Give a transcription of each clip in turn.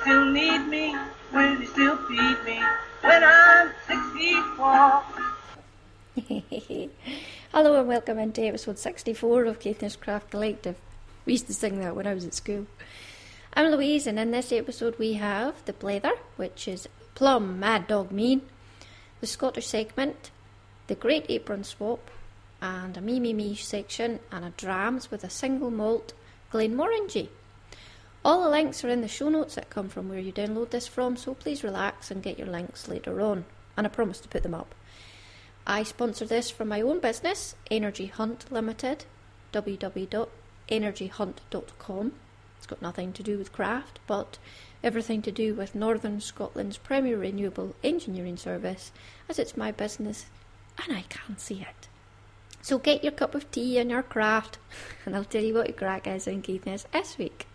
still need me? Will you still feed me when I'm 64? Hello and welcome into episode 64 of Caithness Craft Collective. We used to sing that when I was at school. I'm Louise, and in this episode we have the Blether, which is Plum Mad Dog Mean, the Scottish segment, the Great Apron Swap, and a me section, and a drams with a single malt Glenmorangie. All the links are in the show notes that come from where you download this from, so please relax and get your links later on, and I promise to put them up. I sponsor this from my own business, Energy Hunt Limited, www.energyhunt.com. It's got nothing to do with craft, but everything to do with Northern Scotland's premier renewable engineering service, as it's my business and I can see it. So get your cup of tea and your craft, and I'll tell you what the crack is in Caithness this week.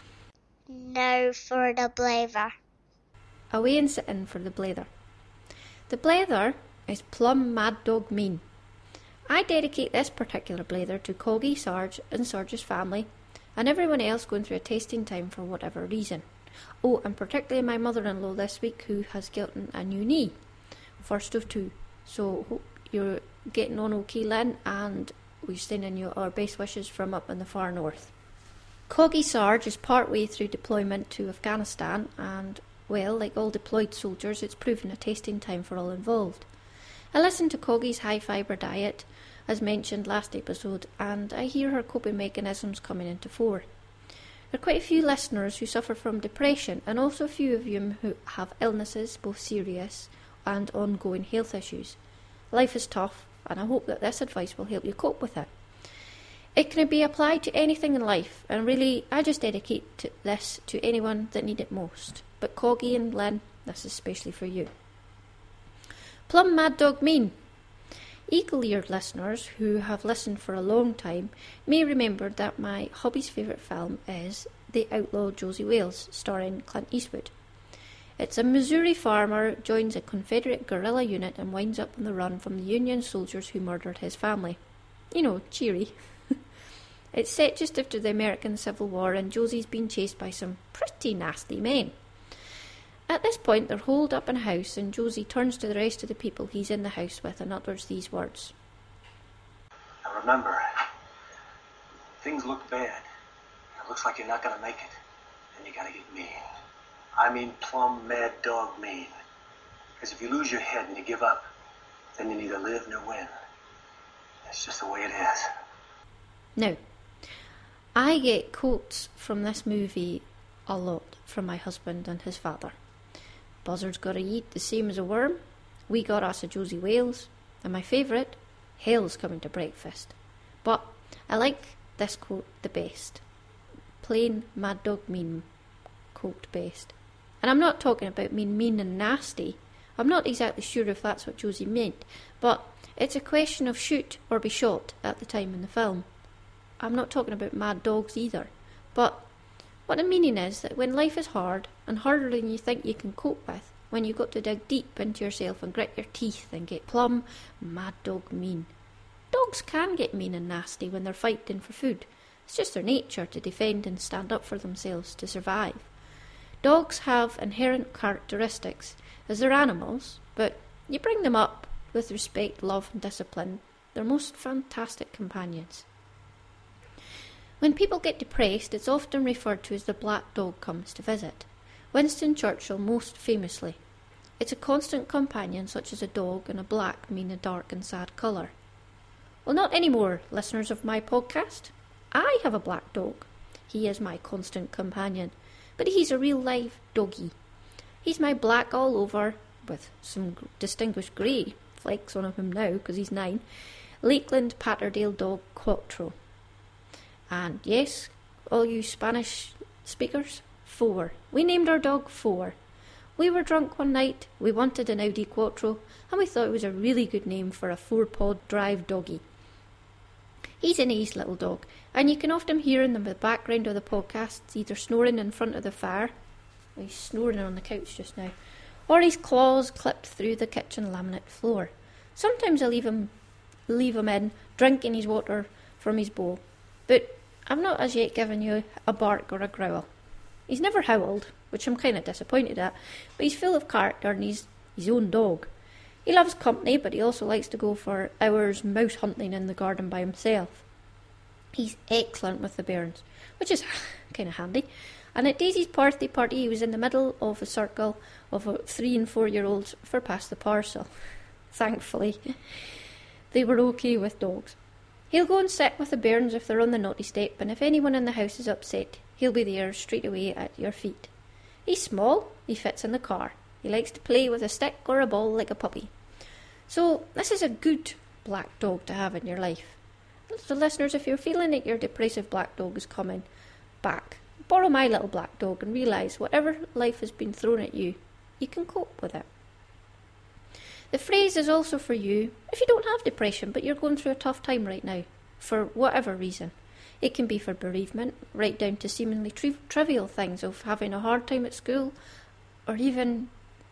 Now for the Blether. Away and sit in for the Blether. The Blether is Plum Mad Dog Mean. I dedicate this particular Blether to Coggy, Sarge and Sarge's family, and everyone else going through a tasting time for whatever reason. Oh, and particularly my mother-in-law this week, who has gotten a new knee, first of two. So hope you're getting on okay, Lynn, and we're sending you our best wishes from up in the far north. Coggy Sarge is part way through deployment to Afghanistan, and, well, like all deployed soldiers, it's proven a tasting time for all involved. I listened to Coggy's high-fibre diet, as mentioned last episode, and I hear her coping mechanisms coming into fore. There are quite a few listeners who suffer from depression, and also a few of you who have illnesses, both serious and ongoing health issues. Life is tough, and I hope that this advice will help you cope with it. It can be applied to anything in life, and really, I just dedicate this to anyone that need it most. But Coggy and Lynn, this is especially for you. Plum Mad Dog Mean. Eagle-eared listeners who have listened for a long time may remember that my hubby's favourite film is The Outlaw Josie Wales, starring Clint Eastwood. It's a Missouri farmer joins a Confederate guerrilla unit and winds up on the run from the Union soldiers who murdered his family. You know, cheery. It's set just after the American Civil War, and Josie's been chased by some pretty nasty men. At this point, they're holed up in a house, and Josie turns to the rest of the people he's in the house with and utters these words. Now remember, things look bad. It looks like you're not going to make it. Then you got to get mean. I mean plumb mad dog mean. Because if you lose your head and you give up, then you neither live nor win. That's just the way it is. Now, I get quotes from this movie a lot from my husband and his father. Buzzard's gotta eat the same as a worm. We got us a Josie Wales. And my favourite, hell's coming to breakfast. But I like this quote the best. Plain Mad Dog Mean quote best. And I'm not talking about mean and nasty. I'm not exactly sure if that's what Josie meant, but it's a question of shoot or be shot at the time in the film. I'm not talking about mad dogs either, but what I'm meaning is that when life is hard, and harder than you think you can cope with, when you've got to dig deep into yourself and grit your teeth and get plumb mad dog mean. Dogs can get mean and nasty when they're fighting for food. It's just their nature to defend and stand up for themselves to survive. Dogs have inherent characteristics, as they're animals, but you bring them up with respect, love and discipline, they're most fantastic companions. When people get depressed, it's often referred to as the black dog comes to visit. Winston Churchill most famously. It's a constant companion such as a dog, and a black mean a dark and sad colour. Well, not anymore, listeners of my podcast. I have a black dog. He is my constant companion, but he's a real live doggy. He's my black all over, with some distinguished grey flecks on him now because he's 9, Lakeland Patterdale dog Quattro. And yes, all you Spanish speakers, 4. We named our dog 4. We were drunk one night, we wanted an Audi Quattro, and we thought it was a really good name for a 4-pod drive doggy. He's a nice little dog, and you can often hear him in the background of the podcasts, either snoring in front of the fire, he's snoring on the couch just now, or his claws clipped through the kitchen laminate floor. Sometimes I leave him in, drinking his water from his bowl, but I've not as yet given you a bark or a growl. He's never howled, which I'm kind of disappointed at, but he's full of character and he's his own dog. He loves company, but he also likes to go for hours mouse hunting in the garden by himself. He's excellent with the bairns, which is kind of handy. And at Daisy's birthday party, he was in the middle of a circle of 3 and 4 year olds for Pass the Parcel. Thankfully, they were okay with dogs. He'll go and sit with the bairns if they're on the naughty step, and if anyone in the house is upset, he'll be there straight away at your feet. He's small, he fits in the car. He likes to play with a stick or a ball like a puppy. So this is a good black dog to have in your life. So listeners, if you're feeling that your depressive black dog is coming back, borrow my little black dog and realise whatever life has been thrown at you, you can cope with it. The phrase is also for you if you don't have depression but you're going through a tough time right now, for whatever reason. It can be for bereavement, right down to seemingly trivial things of having a hard time at school, or even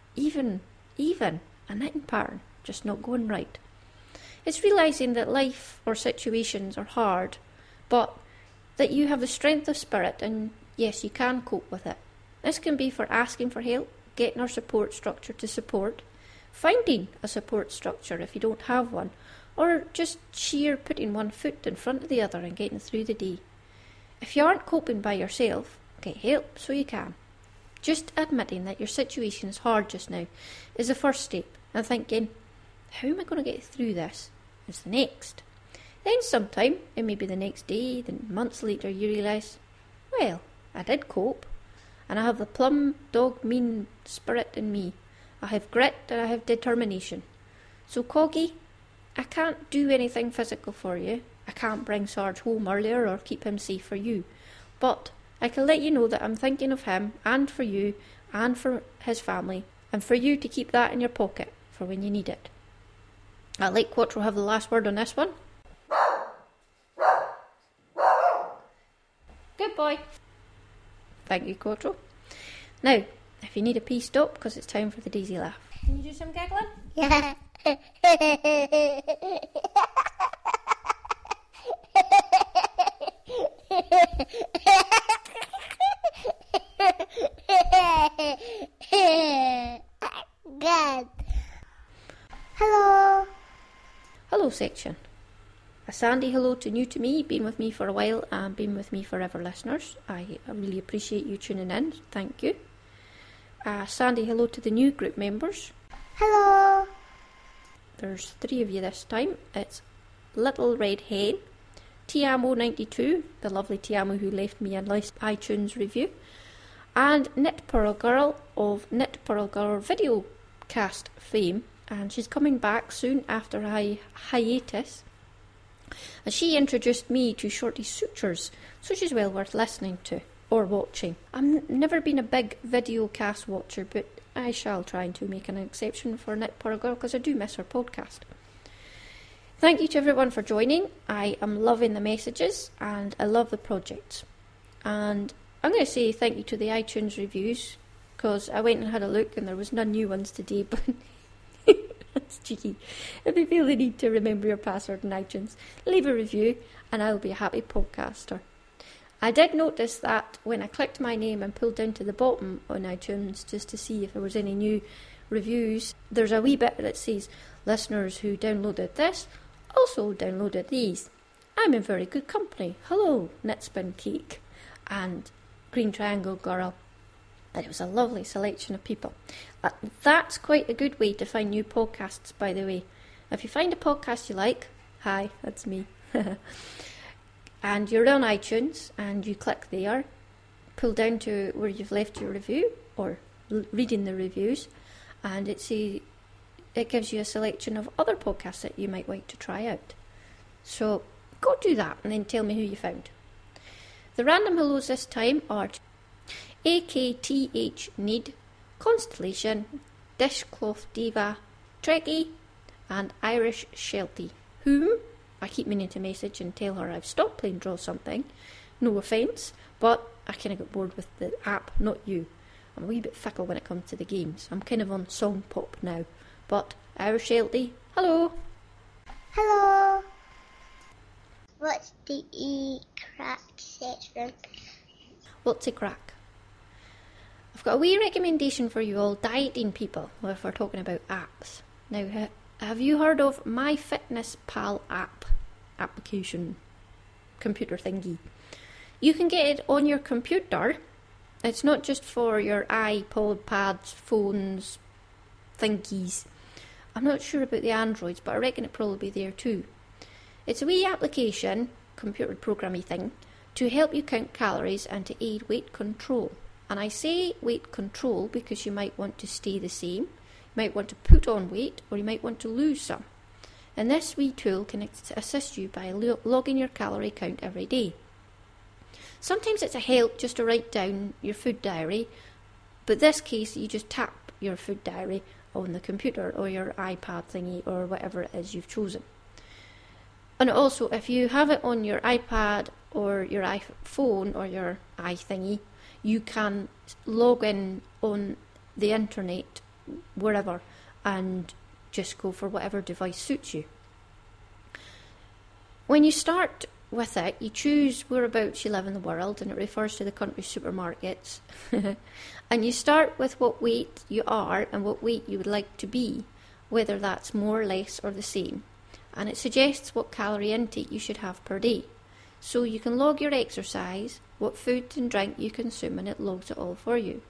a knitting pattern just not going right. It's realising that life or situations are hard, but that you have the strength of spirit and yes, you can cope with it. This can be for asking for help, getting our support structure to support, finding a support structure if you don't have one, or just sheer putting one foot in front of the other and getting through the day. If you aren't coping by yourself, get help so you can. Just admitting that your situation is hard just now is the first step, and thinking, how am I going to get through this? Is the next. Then sometime, it may be the next day, then months later, you realise, well, I did cope, and I have the plum dog mean spirit in me. I have grit and I have determination. So Coggy, I can't do anything physical for you. I can't bring Sarge home earlier or keep him safe for you. But I can let you know that I'm thinking of him and for you and for his family and for you to keep that in your pocket for when you need it. I'll let Quattro have the last word on this one. Good boy. Thank you, Quattro. Now, if you need a pee, stop, because it's time for the Daisy laugh. Can you do some giggling? Yeah. Good. Hello. Hello section. A sandy hello to new to me, been with me for a while and been with me forever listeners. I really appreciate you tuning in. Thank you. A sandy hello to the new group members. Hello. There's 3 of you this time. It's Little Red Hen, Tiamo92, the lovely Tiamo who left me a nice iTunes review, and Knit Pearl Girl of Knit Pearl Girl videocast fame, and she's coming back soon after a hiatus. And she introduced me to Shorty Sutures, so she's well worth listening to or watching. I've never been a big videocast watcher, but I shall try to make an exception for Knit Pearl Girl because I do miss her podcast. Thank you to everyone for joining. I am loving the messages and I love the project. And I'm going to say thank you to the iTunes reviews because I went and had a look and there was none new ones today, but that's cheeky. If you feel the need to remember your password in iTunes, leave a review and I'll be a happy podcaster. I did notice that when I clicked my name and pulled down to the bottom on iTunes just to see if there was any new reviews, there's a wee bit that says listeners who downloaded this also downloaded these. I'm in very good company. Hello, Knitspin Cake and Green Triangle Girl. And it was a lovely selection of people. That's quite a good way to find new podcasts, by the way. If you find a podcast you like, hi, that's me. And you're on iTunes and you click there, pull down to where you've left your review or reading the reviews, and it gives you a selection of other podcasts that you might like to try out. So go do that and then tell me who you found. The random hellos this time are AKTH Need, Constellation, Dishcloth Diva, Trekkie, and Irish Sheltie, whom I keep meaning to message and tell her I've stopped playing Draw Something. No offence, but I kind of got bored with the app, not you. I'm a wee bit fickle when it comes to the games. I'm kind of on song pop now. But Irish Sheltie, hello. Hello. What's the crack section? What's a crack? got a wee recommendation for you all dieting people if we're talking about apps. Now, have you heard of MyFitnessPal application, computer thingy? You can get it on your computer. It's not just for your iPod, pads, phones, thingies. I'm not sure about the Androids, but I reckon it'll probably be there too. It's a wee application, computer programmy thing, to help you count calories and to aid weight control. And I say weight control because you might want to stay the same, you might want to put on weight, or you might want to lose some. And this wee tool can assist you by logging your calorie count every day. Sometimes it's a help just to write down your food diary, but this case you just tap your food diary on the computer or your iPad thingy or whatever it is you've chosen. And also, if you have it on your iPad or your iPhone or your iThingy, you can log in on the internet wherever and just go for whatever device suits you. When you start with it, you choose whereabouts you live in the world, and it refers to the country's supermarkets. And you start with what weight you are and what weight you would like to be, whether that's more, less or the same. And it suggests what calorie intake you should have per day. So you can log your exercise, what food and drink you consume, and it logs it all for you.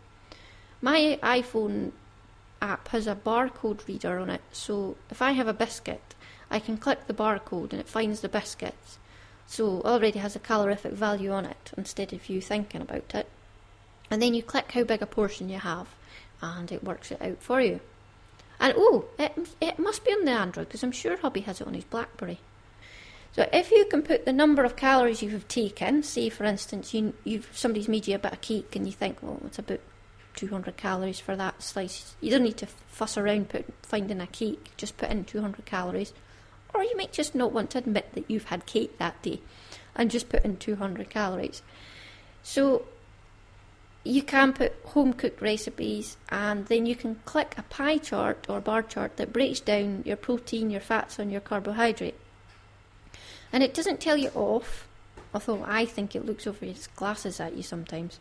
My iPhone app has a barcode reader on it, so if I have a biscuit, I can click the barcode and it finds the biscuits. So it already has a calorific value on it instead of you thinking about it. And then you click how big a portion you have and it works it out for you. And it must be on the Android because I'm sure hubby has it on his BlackBerry. So if you can put the number of calories you have taken, say for instance somebody's made you a bit of cake and you think, well, it's about 200 calories for that slice. You don't need to fuss around finding a cake, just put in 200 calories. Or you might just not want to admit that you've had cake that day and just put in 200 calories. So you can put home-cooked recipes, and then you can click a pie chart or bar chart that breaks down your protein, your fats and your carbohydrate. And it doesn't tell you off, although I think it looks over its glasses at you sometimes.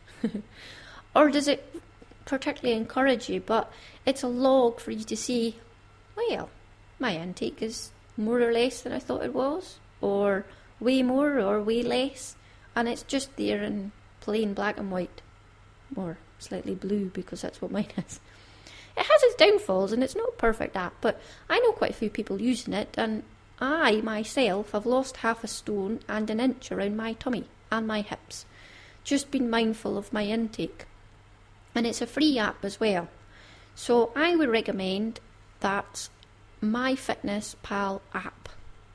Or does it particularly encourage you, but it's a log for you to see, well, my intake is more or less than I thought it was, or way more or way less, and it's just there in plain black and white, or slightly blue because that's what mine is. It has its downfalls and it's not a perfect app, but I know quite a few people using it, and I myself have lost half a stone and an inch around my tummy and my hips, just being mindful of my intake. And it's a free app as well, so I would recommend that MyFitnessPal app.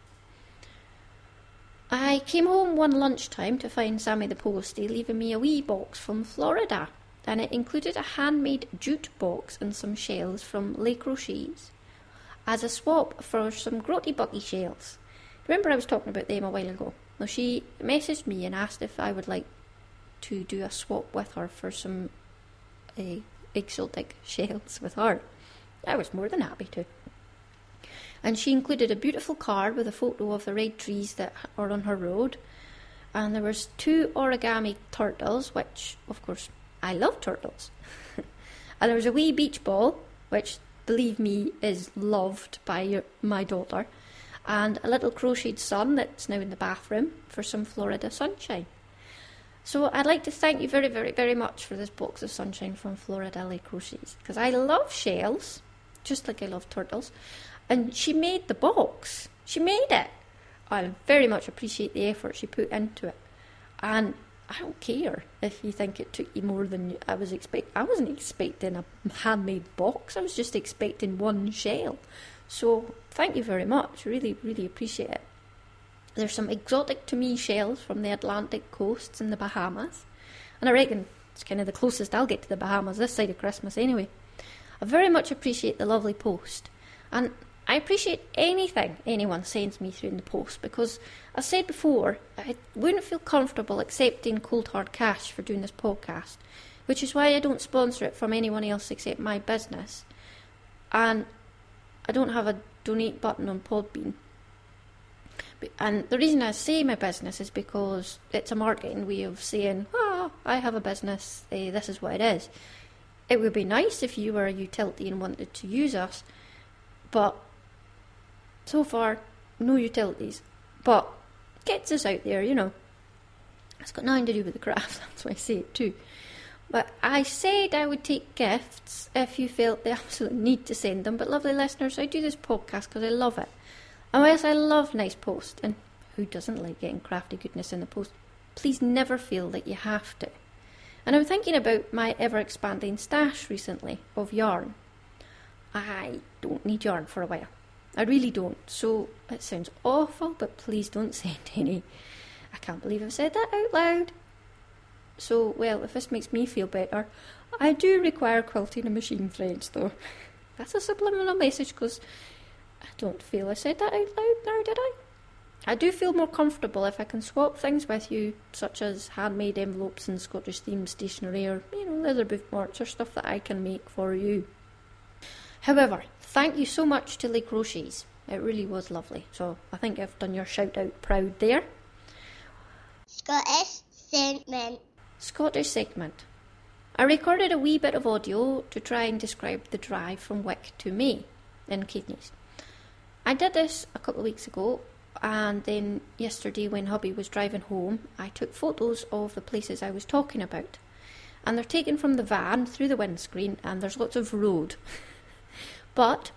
I came home one lunchtime to find Sammy the Postie leaving me a wee box from Florida, and it included a handmade jute box and some shells from Le Crochet's as a swap for some Grotty Bucky shells. Remember I was talking about them a while ago? Well, she messaged me and asked if I would like to do a swap with her for some exotic shells with her. I was more than happy to. And she included a beautiful card with a photo of the red trees that are on her road. And there was 2 origami turtles, which, of course, I love turtles. And there was a wee beach ball, which, believe me, is loved by my daughter. And a little crocheted sun that's now in the bathroom for some Florida sunshine. So I'd like to thank you very, very, very much for this box of sunshine from Florida Le Crochet's, because I love shells, just like I love turtles. And she made the box. She made it. I very much appreciate the effort she put into it. And I don't care if you think it took you more than I was expecting. I wasn't expecting a handmade box. I was just expecting one shell. So thank you very much. Really, really appreciate it. There's some exotic to me shells from the Atlantic coasts in the Bahamas. And I reckon it's kind of the closest I'll get to the Bahamas this side of Christmas anyway. I very much appreciate the lovely post. And I appreciate anything anyone sends me through in the post, because, as said before, I wouldn't feel comfortable accepting cold hard cash for doing this podcast, which is why I don't sponsor it from anyone else except my business. And I don't have a donate button on Podbean. And the reason I say my business is because it's a marketing way of saying, I have a business, this is what it is. It would be nice if you were a utility and wanted to use us, but so far, no utilities. But gets us out there, you know. It's got nothing to do with the craft, that's why I say it too. But I said I would take gifts if you felt the absolute need to send them. But lovely listeners, I do this podcast because I love it. And whilst I love nice post, and who doesn't like getting crafty goodness in the post, please never feel that you have to. And I'm thinking about my ever-expanding stash recently of yarn. I don't need yarn for a while. I really don't. So it sounds awful, but please don't send any. I can't believe I've said that out loud. So, well, if this makes me feel better, I do require quilting and machine threads, though. That's a subliminal message, because I don't feel I said that out loud now, did I? I do feel more comfortable if I can swap things with you, such as handmade envelopes and Scottish themed stationery, or, leather bookmarks, or stuff that I can make for you. However, thank you so much to Les Crochets. It really was lovely. So, I think I've done your shout-out proud there. Scottish segment. Scottish segment. I recorded a wee bit of audio to try and describe the drive from Wick to May in Caithness. I did this a couple of weeks ago, and then yesterday when hubby was driving home, I took photos of the places I was talking about. And they're taken from the van through the windscreen, and there's lots of road. But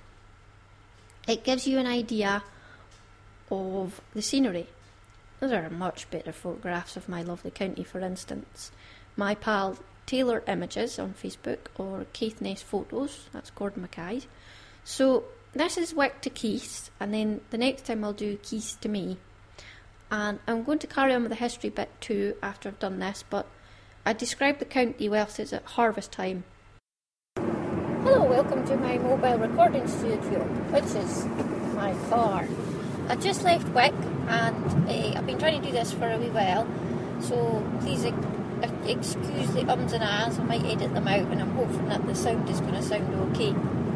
it gives you an idea of the scenery. There are much better photographs of my lovely county, for instance. My pal Taylor Images on Facebook, or Caithness Photos, that's Gordon Mackay. So this is Wick to Keith, and then the next time I'll do Keith to me. And I'm going to carry on with the history bit too after I've done this, but I described the county whilst it's at harvest time. Hello, welcome to my mobile recording studio, which is my car. I just left Wick, and I've been trying to do this for a wee while, so please excuse the ums and ahs. I might edit them out, and I'm hoping that the sound is going to sound okay.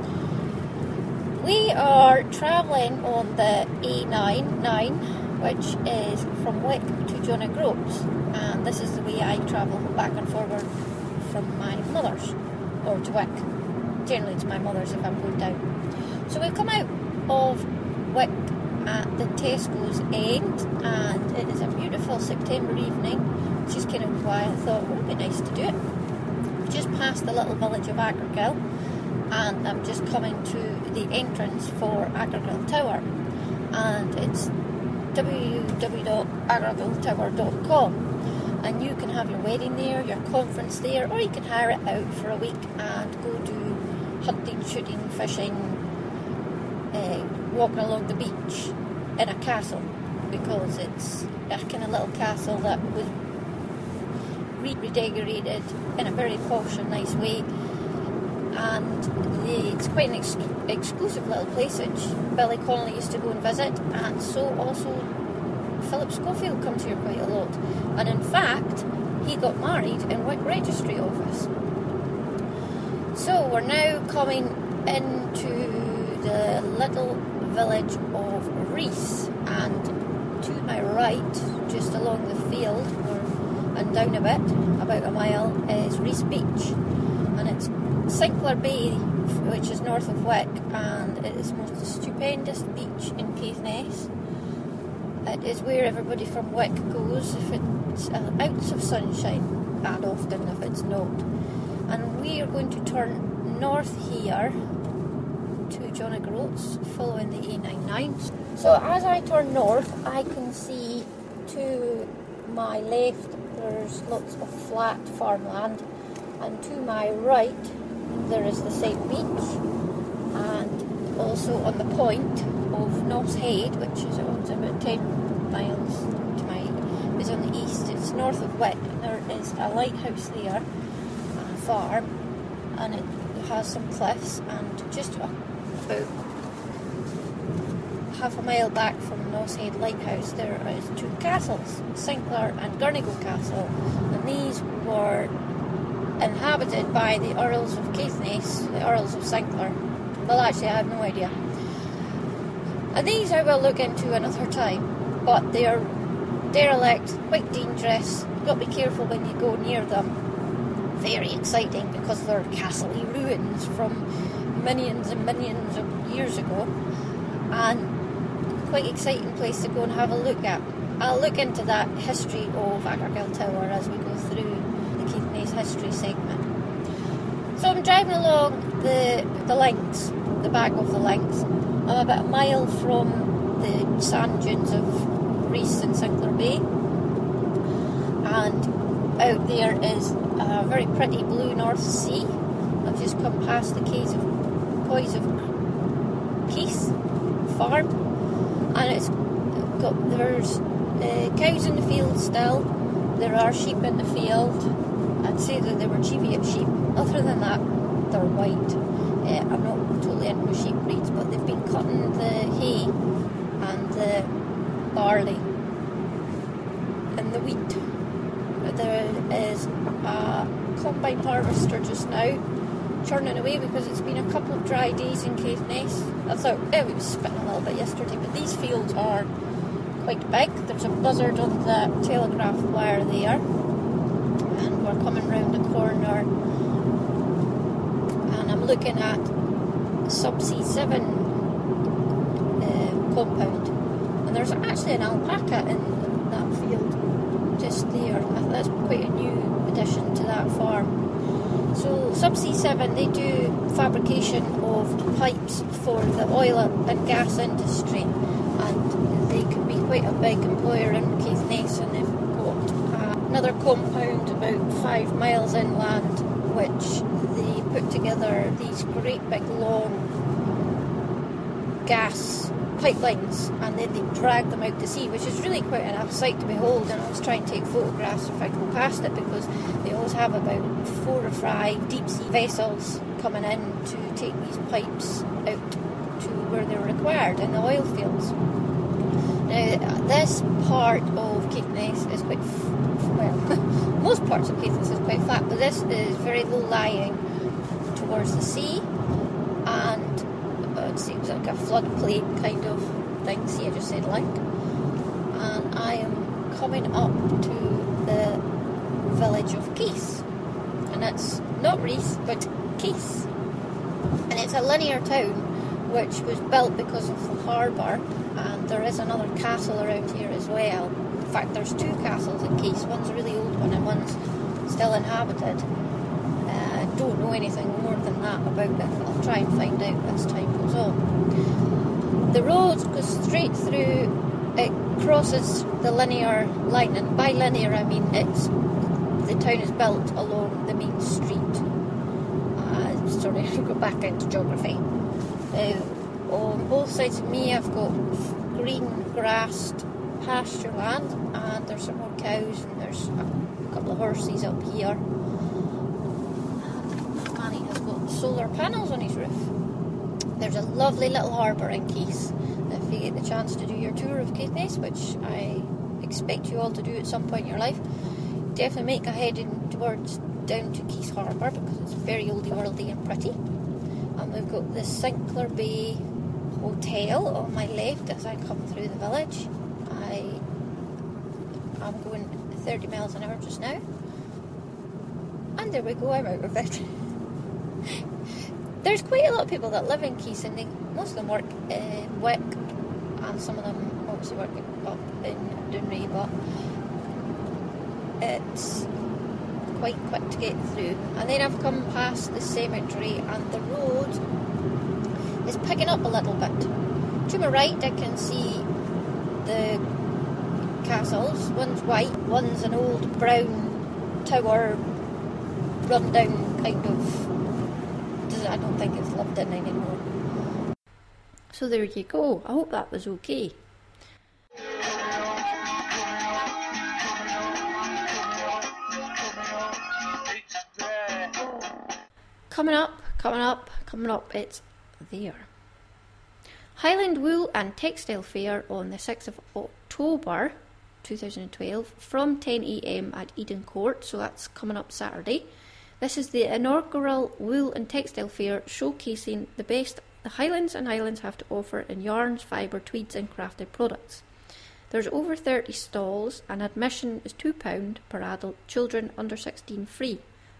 We are travelling on the A9, which is from Wick to John O'Groats, and this is the way I travel back and forward from my mother's, or to Wick. Generally to my mother's if I'm going down. So we've come out of Wick at the Tesco's end, and it is a beautiful September evening, which is kind of why I thought it would be nice to do it. Just past the little village of Agergill, and I'm just coming to the entrance for Agergill Tower, and it's www.agergilltower.com, and you can have your wedding there, your conference there, or you can hire it out for a week and go do hunting, shooting, fishing, walking along the beach in a castle, because it's a kind of little castle that was redecorated in a very posh and nice way, and it's quite an exclusive little place which Billy Connolly used to go and visit, and so also Philip Schofield comes here quite a lot, and in fact he got married in Wick Registry Office. So we're now coming into the little village of Rees, and to my right, just along the field and down a bit, about a mile, is Rees Beach, and it's Sinclair Bay, which is north of Wick, and it is the most stupendous beach in Caithness. It is where everybody from Wick goes if it's an ounce of sunshine, and often if it's not. And we are going to turn north here to John O'Groats, following the A99. So as I turn north, I can see to my left there's lots of flat farmland, and to my right there is the same beach, and also on the point of Noss Head, which is about 10 miles to my, is on the east. It's north of Wick, and there is a lighthouse there, a farm, and it has some cliffs, and just about half a mile back from Noss Head Lighthouse there is two castles, Sinclair and Gurnigo Castle, and these were inhabited by the Earls of Caithness, the Earls of Sinclair. Well, actually I have no idea. And these I will look into another time, but they are derelict, quite dangerous. You've got to be careful when you go near them. very exciting because they're castle-y ruins from millions and millions of years ago, and quite exciting place to go and have a look at. I'll look into that history of Agargill Tower as we go through the Caithness history segment. So I'm driving along the links, the back of the links. I'm about a mile from the sand dunes of Rees and Sinclair Bay, and out there is a very pretty blue North Sea. I've just come past the Coys of Keith farm, and there's cows in the field still. There are sheep in the field. I'd say that they were Cheviot sheep. Other than that, they're white. I'm not totally into sheep breeds, but they've been cutting the hay and the barley and the wheat. There is a combine harvester just now churning away because it's been a couple of dry days in Caithness. I thought it was spitting a little bit yesterday, but these fields are quite big. There's a buzzard on the telegraph wire there, and we're coming round the corner, and I'm looking at Subsea 7 compound, and there's actually an alpaca in that field just there. That's quite a new addition to that farm. So Subsea 7, they do fabrication of pipes for the oil and gas industry, and they can be quite a big employer in Caithness, and they've got another compound about 5 miles inland which they put together these great big long gas pipelines, and then they drag them out to sea, which is really quite a sight to behold. And I was trying to take photographs if I go past it, because they always have about 4 or 5 deep sea vessels coming in to take these pipes out to where they're required in the oil fields. Now, this part of Caithness is quite most parts of Caithness is quite flat, but this is very low-lying towards the sea, and it seems like a floodplain kind of thing. See, I just said like. And I am coming up to the village of Keith, and it's not Rees, but Keith, and it's a linear town which was built because of the harbour, and there is another castle around here as well. In fact, there's 2 castles in Keith. One's a really old one and one's still inhabited. I don't know anything more than that about it, but I'll try and find out as time goes on. The road goes straight through, it crosses the linear line, and by linear I mean the town is built along the main street. Sorry, I go back into geography. On both sides of me I've got green grassed pasture land, and there's some more cows, and there's a couple of horses up here. Manny has got solar panels on his roof. There's a lovely little harbour in Keith. If you get the chance to do your tour of Caithness, which I expect you all to do at some point in your life, definitely make a heading towards down to Keith Harbour, because it's very oldie worldy and pretty. And we've got the Sinclair Bay Hotel on my left as I come through the village. I'm going 30 miles an hour just now, and there we go, I'm out of it. There's quite a lot of people that live in Keith, and most of them work in Wick, and some of them obviously work up in Dounreay, but it's quite quick to get through. And then I've come past the cemetery, and the road is picking up a little bit. To my right I can see the castles. One's white, one's an old brown tower, run down kind of. I don't think it's lived in anymore. So there you go. I hope that was okay. Coming up, it's there. Highland Wool and Textile Fair on the 6th of October 2012 from 10 a.m. at Eden Court, so that's coming up Saturday. This is the inaugural Wool and Textile Fair showcasing the best the Highlands and Islands have to offer in yarns, fibre, tweeds and crafted products. There's over 30 stalls and admission is £2 per adult, children under 16 free.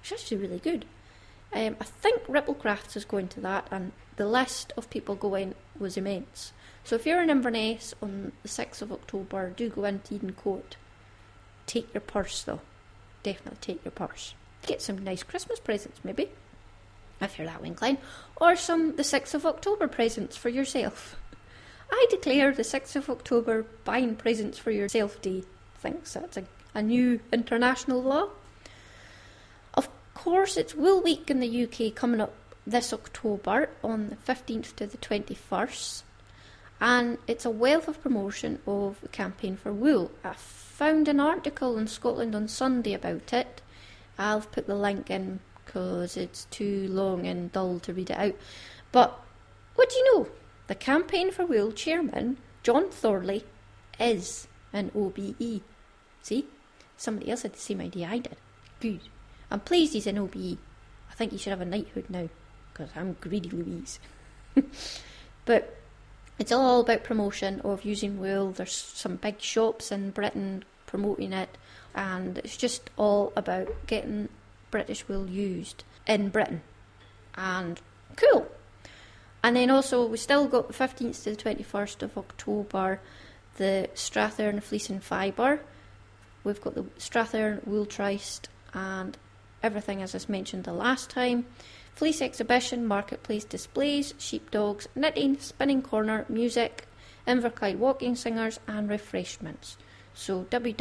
It's actually really good. I think Ripple Crafts is going to that, and the list of people going was immense. So if you're in Inverness on the 6th of October, do go into Eden Court. Take your purse though. Definitely take your purse. Get some nice Christmas presents maybe, if you're that way inclined, or the 6th of October presents for yourself. I declare the 6th of October buying presents for yourself day. Thinks that's a new international law. Of course, it's Wool Week in the UK coming up this October on the 15th to the 21st. And it's a wealth of promotion of the campaign for wool. I found an article in Scotland on Sunday about it. I'll put the link in because it's too long and dull to read it out. But what do you know? The campaign for wool chairman, John Thorley, is an OBE. See? Somebody else had the same idea I did. Good. I'm pleased he's an OBE. I think he should have a knighthood now, because I'm greedy Louise. But it's all about promotion of using wool. There's some big shops in Britain promoting it, and it's just all about getting British wool used in Britain. And cool. And then also, we still got the 15th to the 21st of October, the Strathearn Fleece and Fibre. We've got the Strathearn Wool Tryst and everything as I mentioned the last time. Fleece exhibition, marketplace displays, sheepdogs, knitting, spinning corner, music, Inverclyde walking singers and refreshments. So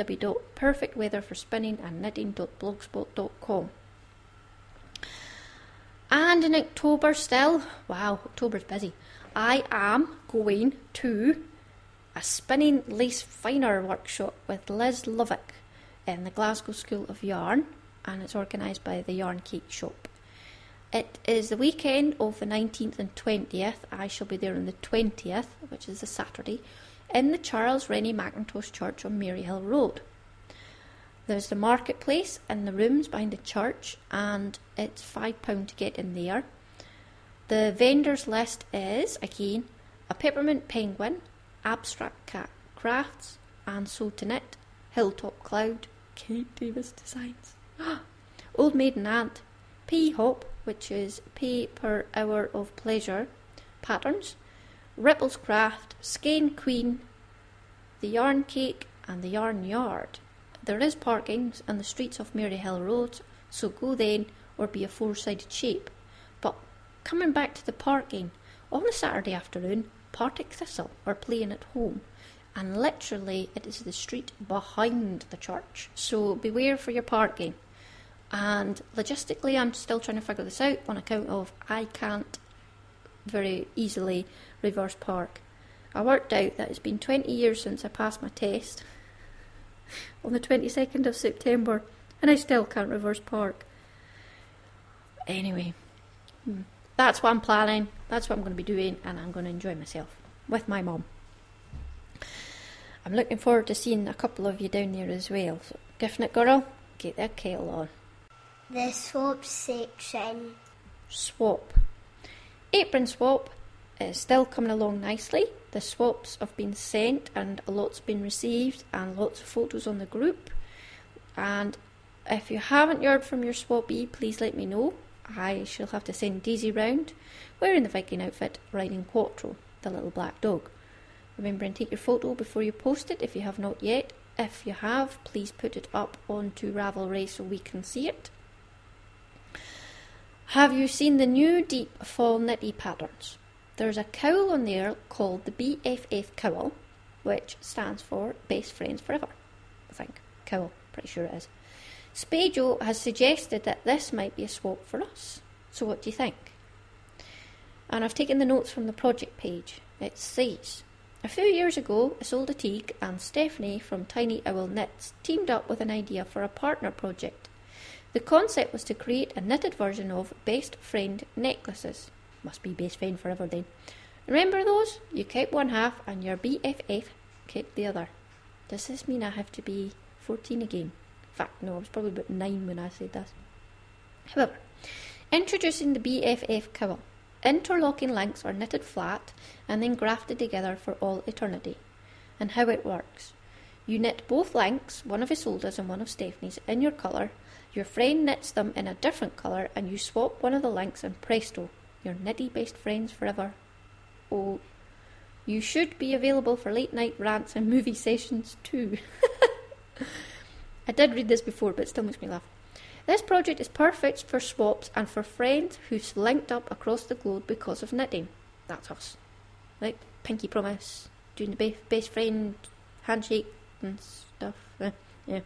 www.perfectweatherforspinningandknitting.blogspot.com. And in October still, wow, October's busy, I am going to a spinning lace finer workshop with Liz Lovick in the Glasgow School of Yarn, and it's organised by the Yarn Cake Shop. It is the weekend of the 19th and 20th. I shall be there on the 20th, which is a Saturday, in the Charles Rennie Mackintosh Church on Maryhill Road. There's the marketplace and the rooms behind the church, and it's £5 to get in there. The vendors list is, again, a Peppermint Penguin, Abstract Cat Crafts, and Sew to Knit, Hilltop Cloud, Kate Davis Designs, Old Maiden Aunt, Pea Hop, which is pay per hour of pleasure, patterns, Ripples Craft, Skein Queen, the Yarn Cake, and the Yarn Yard. There is parking on the streets of Maryhill Road, so go then or be a four-sided shape. But coming back to the parking, on a Saturday afternoon, Partick Thistle are playing at home, and literally it is the street behind the church, so beware for your parking. And logistically, I'm still trying to figure this out on account of I can't very easily reverse park. I worked out that it's been 20 years since I passed my test on the 22nd of September, and I still can't reverse park. Anyway, that's what I'm planning, that's what I'm going to be doing, and I'm going to enjoy myself with my mum. I'm looking forward to seeing a couple of you down there as well. So, Gift Girl, get that kettle on. The swap section. Swap. Apron swap is still coming along nicely. The swaps have been sent and lots been received and lots of photos on the group. And if you haven't heard from your swapie, please let me know. I shall have to send Daisy round wearing the Viking outfit, riding Quattro, the little black dog. Remember and take your photo before you post it if you have not yet. If you have, please put it up onto Ravelry so we can see it. Have you seen the new Deep Fall Knitty patterns? There's a cowl on there called the BFF cowl, which stands for Best Friends Forever. I think. Cowl, pretty sure it is. Spajo has suggested that this might be a swap for us. So what do you think? And I've taken the notes from the project page. It says, a few years ago, Isolde Teague and Stephanie from Tiny Owl Knits teamed up with an idea for a partner project. The concept was to create a knitted version of Best Friend necklaces. Must be Best Friend Forever then. Remember those? You kept one half and your BFF kept the other. Does this mean I have to be 14 again? In fact, no, I was probably about 9 when I said this. However, introducing the BFF cowl. Interlocking links are knitted flat and then grafted together for all eternity. And how it works. You knit both links, one of Isolde's and one of Stephanie's, in your colour. Your friend knits them in a different colour and you swap one of the links and presto, you're knitty best friends forever. Oh, you should be available for late night rants and movie sessions too. I did read this before, but it still makes me laugh. This project is perfect for swaps and for friends who've linked up across the globe because of knitting. That's us. Like pinky promise, doing the best friend handshake and stuff. Yeah.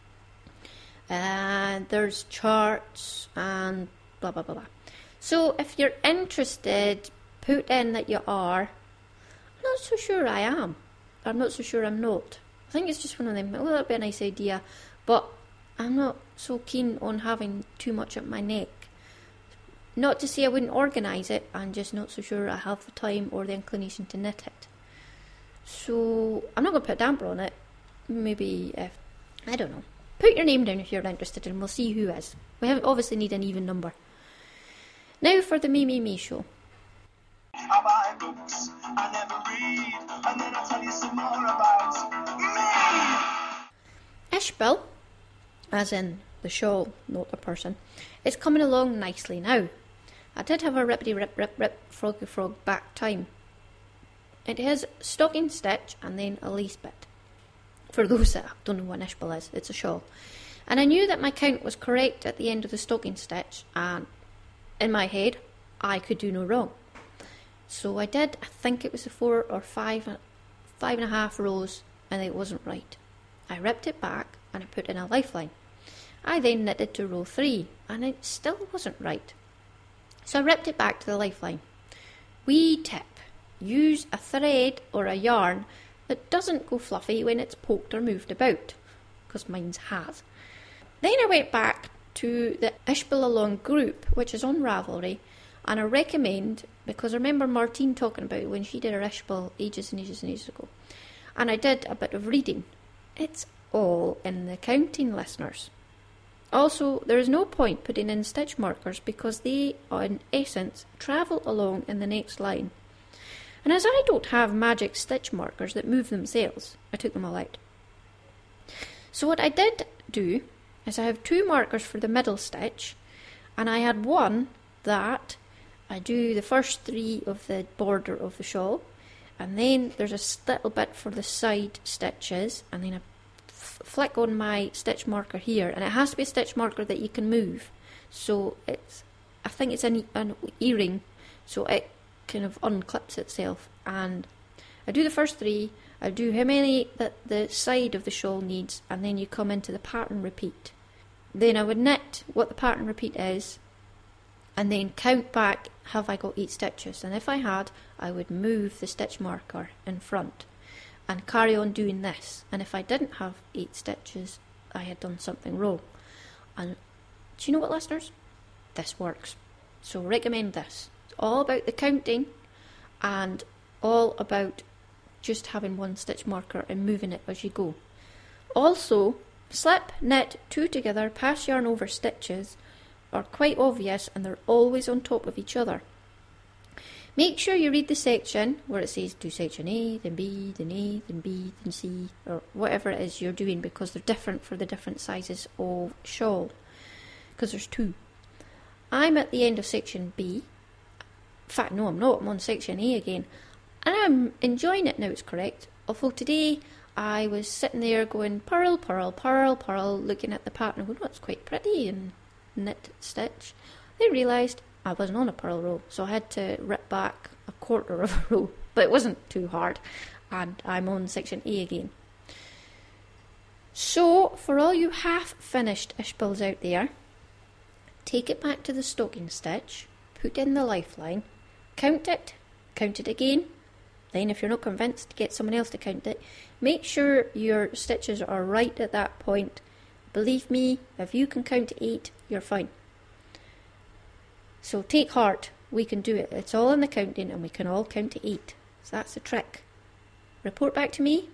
And there's charts and blah blah blah blah. So if you're interested, put in that you are. I'm not so sure I am. I'm not so sure I'm not. I think it's just one of them. Well, that'd be a nice idea, but I'm not so keen on having too much at my neck. Not to say I wouldn't organise it, I'm just not so sure I have the time or the inclination to knit it. So I'm not going to put a damper on it. Maybe, I don't know. Put your name down if you're interested and we'll see who is. We obviously need an even number. Now for the Me show. I buy books, I never read, and then I'll tell you some more about me. Ishbel, as in the show, not the person, is coming along nicely now. I did have a rippity rip froggy frog back time. It is stocking stitch and then a lace bit. For those that don't know what an ishbel is, it's a shawl. And I knew that my count was correct at the end of the stocking stitch, and in my head, I could do no wrong. So I did, I think it was the 4 or 5.5 rows, and it wasn't right. I ripped it back and I put in a lifeline. I then knitted to row 3, and it still wasn't right. So I ripped it back to the lifeline. Wee tip, use a thread or a yarn that doesn't go fluffy when it's poked or moved about, because mine's has. Then I went back to the Ishbel Along group, which is on Ravelry, and I recommend, because I remember Martine talking about it when she did her Ishbel ages and ages and ages ago, and I did a bit of reading. It's all in the counting, listeners. Also, there is no point putting in stitch markers because they, in essence, travel along in the next line. And as I don't have magic stitch markers that move themselves, I took them all out. So what I did do is I have 2 markers for the middle stitch, and I had one that I do the first 3 of the border of the shawl, and then there's a little bit for the side stitches, and then I flick on my stitch marker here, and it has to be a stitch marker that you can move. So I think it's an earring, so it kind of unclips itself. And I do the first 3, I do how many that the side of the shawl needs, and then you come into the pattern repeat. Then I would knit what the pattern repeat is, and then count back, have I got 8 stitches? And if I had, I would move the stitch marker in front and carry on doing this. And if I didn't have 8 stitches, I had done something wrong. And do you know what, listeners? This works. So recommend this. It's all about the counting and all about just having 1 stitch marker and moving it as you go. Also, slip, knit 2 together, pass yarn over stitches are quite obvious, and they're always on top of each other. Make sure you read the section where it says do section A, then B, then A, then B, then C, or whatever it is you're doing, because they're different for the different sizes of shawl, because there's 2. I'm at the end of section B. In fact, no, I'm not. I'm on section A again, and I'm enjoying it now, it's correct. Although today I was sitting there going purl, purl, purl, purl, looking at the pattern going, oh, it's quite pretty, and knit, stitch. Then realised I wasn't on a purl row, so I had to rip back a quarter of a row, but it wasn't too hard, and I'm on section A again. So, for all you half-finished Ishbels out there, take it back to the stocking stitch, put in the lifeline, count it again, then if you're not convinced, get someone else to count it. Make sure your stitches are right at that point. Believe me, if you can count to 8, you're fine. So take heart, we can do it. It's all in the counting, and we can all count to 8. So that's the trick. Report back to me.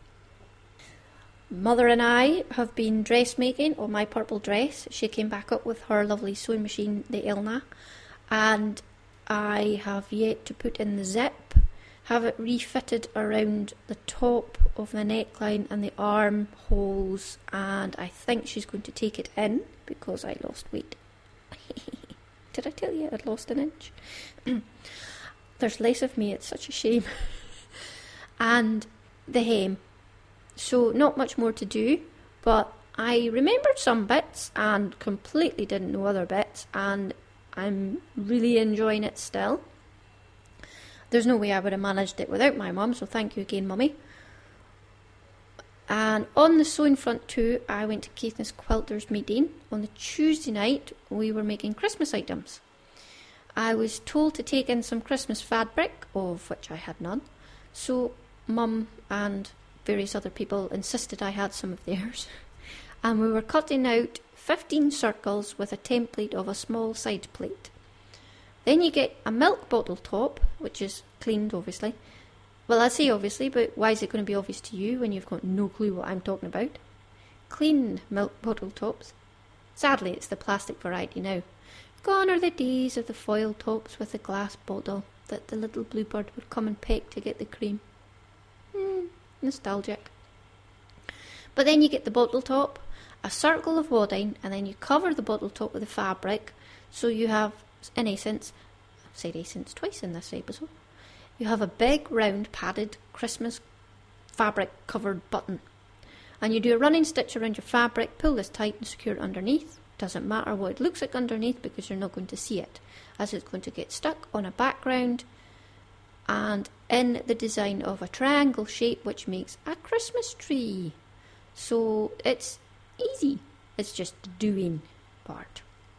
Mother and I have been dressmaking on my purple dress. She came back up with her lovely sewing machine, the Elna, and I have yet to put in the zip. have it refitted around the top of the neckline and the armholes, and I think she's going to take it in because I lost weight. Did I tell you I'd lost an inch? There's less of me, it's such a shame. And the hem. So not much more to do, but I remembered some bits and completely didn't know other bits, and I'm really enjoying it still. There's no way I would have managed it without my mum, so thank you again, Mummy. And on the sewing front too, I went to Caithness Quilters meeting. On the Tuesday night, we were making Christmas items. I was told to take in some Christmas fabric, of which I had none, so Mum and various other people insisted I had some of theirs. And we were cutting out 15 circles with a template of a small side plate. Then you get a milk bottle top, which is cleaned, obviously. Well, I say obviously, but why is it going to be obvious to you when you've got no clue what I'm talking about? Clean milk bottle tops. Sadly, it's the plastic variety now. Gone are the days of the foil tops with the glass bottle that the little bluebird would come and peck to get the cream. Nostalgic. But then you get the bottle top, a circle of wadding, and then you cover the bottle top with the fabric, so you have, in essence, I've said essence twice in this episode, you have a big round padded Christmas fabric covered button. And you do a running stitch around your fabric, pull this tight and secure it underneath. Doesn't matter what it looks like underneath because you're not going to see it, as it's going to get stuck on a background and in the design of a triangle shape which makes a Christmas tree. So it's easy, it's just the doing part.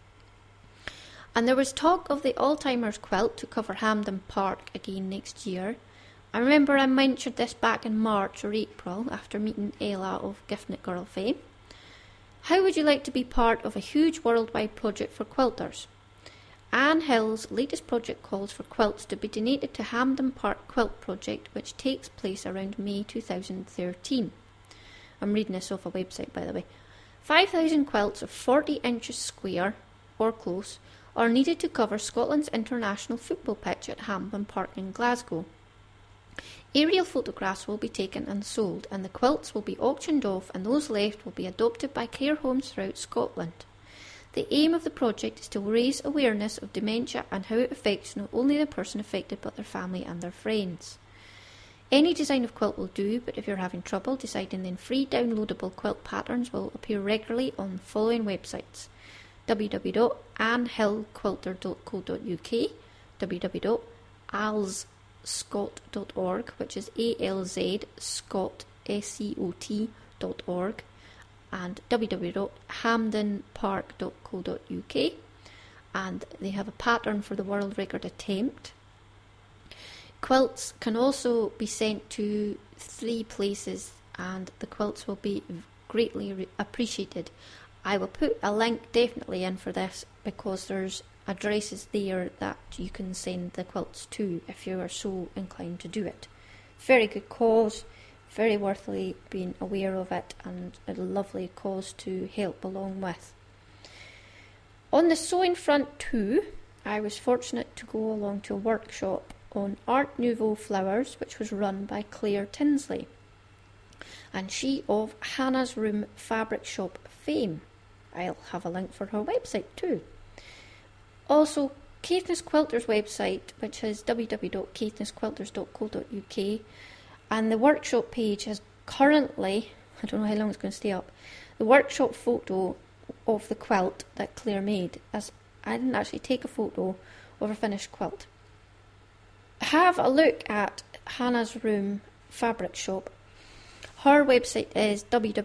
And there was talk of the Alzheimer's quilt to cover Hampden Park again next year. I remember I mentioned this back in March or April after meeting Ella of Gift Girl fame. How would you like to be part of a huge worldwide project for quilters? Anne Hill's latest project calls for quilts to be donated to Hampden Park Quilt Project, which takes place around May 2013. I'm reading this off a website, by the way. 5,000 quilts of 40 inches square, or close, are needed to cover Scotland's international football pitch at Hampden Park in Glasgow. Aerial photographs will be taken and sold, and the quilts will be auctioned off, and those left will be adopted by care homes throughout Scotland. The aim of the project is to raise awareness of dementia and how it affects not only the person affected but their family and their friends. Any design of quilt will do, but if you're having trouble deciding, then free downloadable quilt patterns will appear regularly on the following websites: www.annehillquilter.co.uk, www.alzscot.org, which is alzscot.org, and www.hampdenpark.co.uk, and they have a pattern for the world record attempt. Quilts can also be sent to 3 places, and the quilts will be greatly appreciated. I will put a link definitely in for this because there's addresses there that you can send the quilts to if you are so inclined to do it. Very good cause, very worthily being aware of it, and a lovely cause to help along with. On the sewing front too, I was fortunate to go along to a workshop on Art Nouveau flowers, which was run by Claire Tinsley, and she of Hannah's Room fabric shop fame. I'll have a link for her website too. Also, Caithness Quilters website, which is www.caithnessquilters.co.uk, and the workshop page has currently, I don't know how long it's going to stay up, the workshop photo of the quilt that Claire made, as I didn't actually take a photo of a finished quilt. Have a look at Hannah's Room fabric shop. Her website is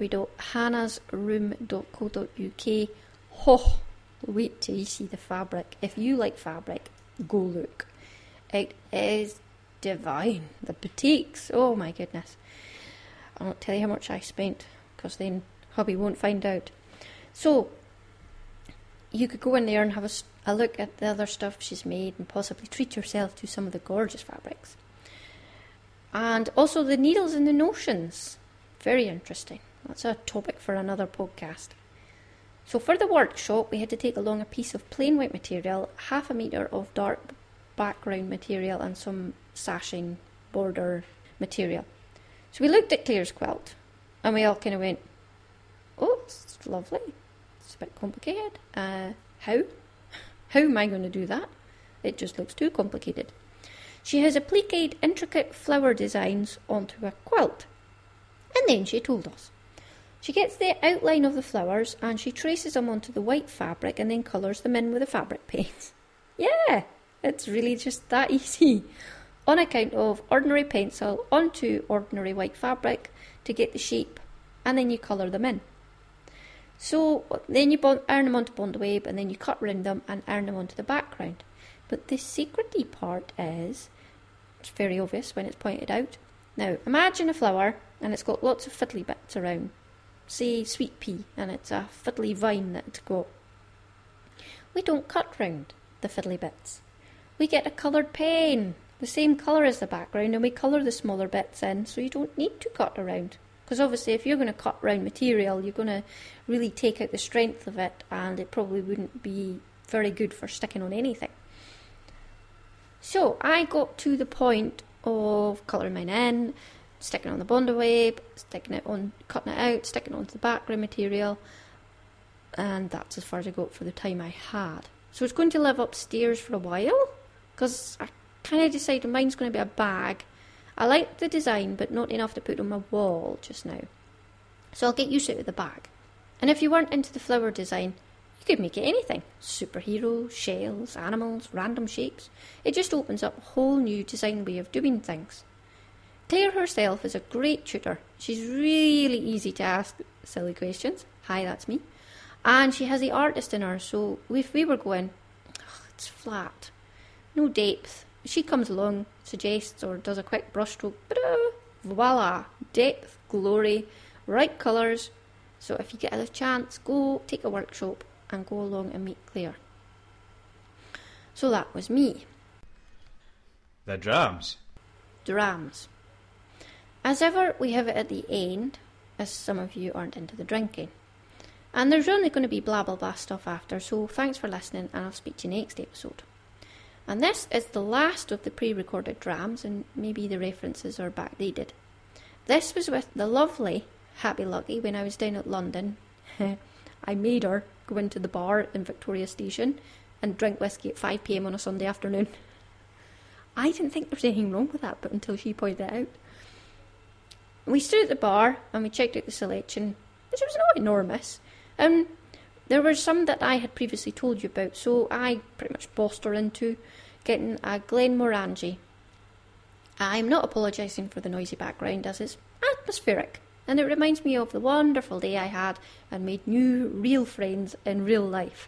www.hannahsroom.co.uk. Oh, wait till you see the fabric. If you like fabric, go look. It is divine. The boutiques, oh my goodness. I won't tell you how much I spent, because then hubby won't find out. So, you could go in there and have a look at the other stuff she's made and possibly treat yourself to some of the gorgeous fabrics. And also the needles and the notions. Very interesting. That's a topic for another podcast. So for the workshop, we had to take along a piece of plain white material, 1/2 metre of dark background material, and some sashing border material. So we looked at Claire's quilt and we all kind of went, oh, it's lovely. It's a bit complicated. How? How am I going to do that? It just looks too complicated. She has appliqued intricate flower designs onto a quilt. And then she told us. She gets the outline of the flowers and she traces them onto the white fabric and then colours them in with the fabric paints. Yeah, it's really just that easy. On account of ordinary pencil onto ordinary white fabric to get the shape, and then you colour them in. So then you iron them onto Bondaweb and then you cut round them and iron them onto the background. But the secrety part is, it's very obvious when it's pointed out. Now, imagine a flower and it's got lots of fiddly bits around. Say sweet pea, and it's a fiddly vine that it's got. We don't cut round the fiddly bits. We get a coloured pen, the same colour as the background, and we colour the smaller bits in, so you don't need to cut around. Because obviously if you're going to cut round material, you're going to really take out the strength of it, and it probably wouldn't be very good for sticking on anything. So I got to the point of colouring mine in, sticking on the Bondaweb, sticking it on, cutting it out, sticking it onto the background material, and that's as far as I got for the time I had. So it's going to live upstairs for a while, because I kind of decided mine's going to be a bag. I like the design, but not enough to put on my wall just now. So I'll get used to it with the bag. And if you weren't into the flower design, you could make it anything. Superheroes, shells, animals, random shapes. It just opens up a whole new design way of doing things. Claire herself is a great tutor. She's really easy to ask silly questions. Hi, that's me. And she has the artist in her, so if we were going, it's flat, no depth, she comes along, suggests or does a quick brushstroke, voila, depth, glory, right colours. So if you get a chance, go take a workshop and go along and meet Claire. So that was me. The drams. Drams. As ever, we have it at the end, as some of you aren't into the drinking. And there's only going to be blah blah blah stuff after, so thanks for listening and I'll speak to you next episode. And this is the last of the pre-recorded drams, and maybe the references are backdated. This was with the lovely Happy Lucky when I was down at London. I made her go into the bar in Victoria Station and drink whiskey at 5 p.m. on a Sunday afternoon. I didn't think there was anything wrong with that, but until she pointed it out. We stood at the bar and we checked out the selection, which was not enormous. There were some that I had previously told you about, so I pretty much bossed her into getting a Glenmorangie. I'm not apologising for the noisy background, as it's atmospheric, and it reminds me of the wonderful day I had and made new, real friends in real life.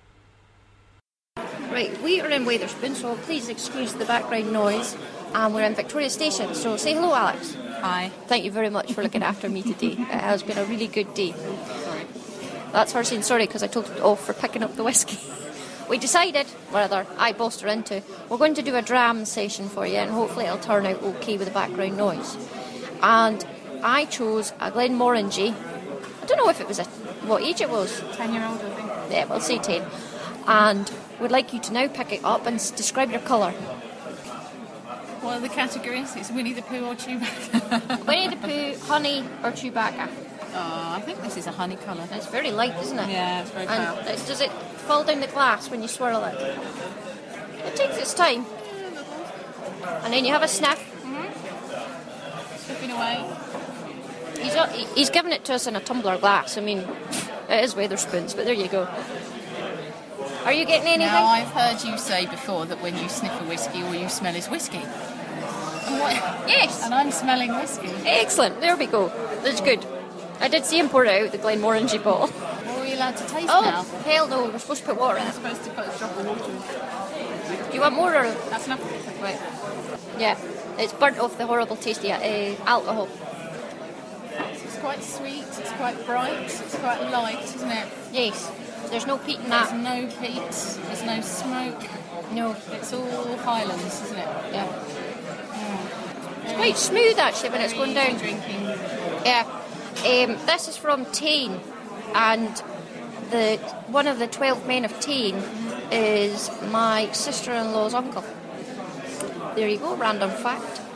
Right, we are in Wetherspoon, so please excuse the background noise, and we're in Victoria Station, so say hello, Alex. Hi. Thank you very much for looking after me today. It has been a really good day. Sorry. That's her saying sorry because I told her off for picking up the whiskey. We decided, rather, I bossed her into, we're going to do a dram session for you and hopefully it'll turn out okay with the background noise. And I chose a Glenmorangie. I don't know if it was what age it was. 10-year-old, I think. Yeah, we'll say 10. And we'd like you to now pick it up and describe your colour. What are the categories? It's Winnie the Pooh or Chewbacca? Winnie the Pooh, honey or Chewbacca? Oh, I think this is a honey colour. It's very light, isn't it? Yeah, it's very pale. And does it fall down the glass when you swirl it? It takes its time. And then you have a sniff. Slipping away. He's given it to us in a tumbler glass. I mean, it is Wetherspoons, but there you go. Are you getting anything? Now, I've heard you say before that when you sniff a whiskey, all you smell is whiskey. And Yes. And I'm smelling whiskey. Excellent. There we go. That's good. I did see him pour it out, the Glenmorangie bottle. What are we allowed to taste now? Oh, hell no. We're supposed to put water in We're it. supposed to put a drop of water in. Do you want more or... That's enough. Right. Yeah. It's burnt off the horrible tasty alcohol. It's quite sweet, it's quite bright, it's quite light, isn't it? Yes. There's no peat in There's that. no peat, there's no smoke. No. It's all Highlands, isn't it? Yeah. It's quite smooth actually when it's going down. Drinking. Yeah. This is from Tain, and one of the 12 men of Tain is my sister-in-law's uncle. There you go, random fact.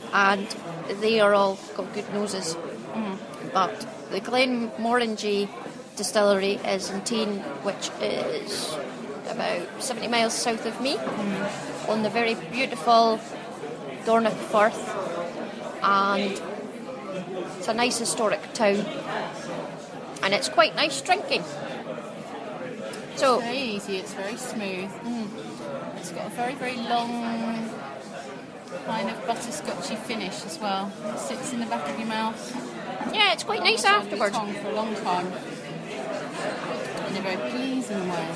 and they are all got good noses. But the Glenmorangie Distillery is in Teen, which is about 70 miles south of me, on the very beautiful Dornoch Firth, and it's a nice historic town, and it's quite nice drinking. So It's very easy, it's very smooth. It's got a very, very long kind of butterscotchy finish as well. It sits in the back of your mouth. yeah, it's quite nice It's on your afterwards. tongue for a long time. In a very pleasing way.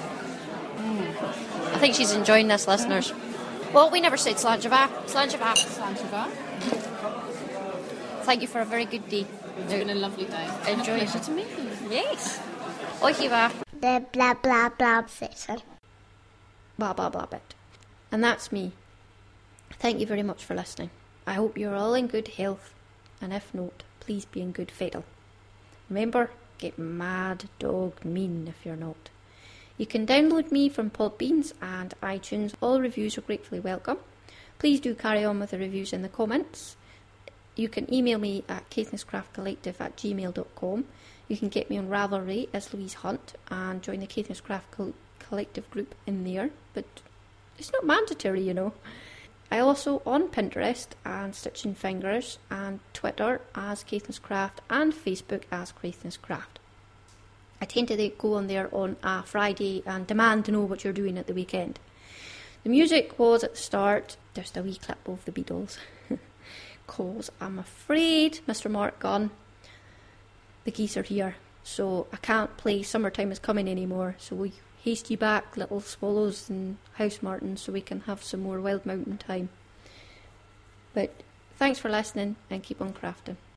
I think she's enjoying this, listeners. Well, we never said Slanjava. Slanjava. Slanjava. Thank you for a very good day. It's been a lovely day. Enjoy. And a pleasure to meet you. Yes. Oikiva. The blah blah blah section. Blah blah blah bit. And that's me. Thank you very much for listening. I hope you're all in good health, and if not, please be in good fettle. Remember, get mad dog mean if you're not. You can download me from Podbeans and iTunes. All reviews are gratefully welcome. Please do carry on with the reviews in the comments. You can email me at caithnesscraftcollective@gmail.com. You can get me on Ravelry as Louise Hunt and join the Caithness Craft Collective group in there, but it's not mandatory, you know. I also on Pinterest and Stitching Fingers and Twitter as Caithness Craft and Facebook as Caithness Craft. I tend to go on there on a Friday and demand to know what you're doing at the weekend. The music was at the start just a wee clip of the Beatles, because I'm afraid, Mr. Mark Gunn, the geese are here, so I can't play Summertime Is Coming anymore, so we haste you back, little swallows and house martins, so we can have some more Wild Mountain time. But thanks for listening, and keep on crafting.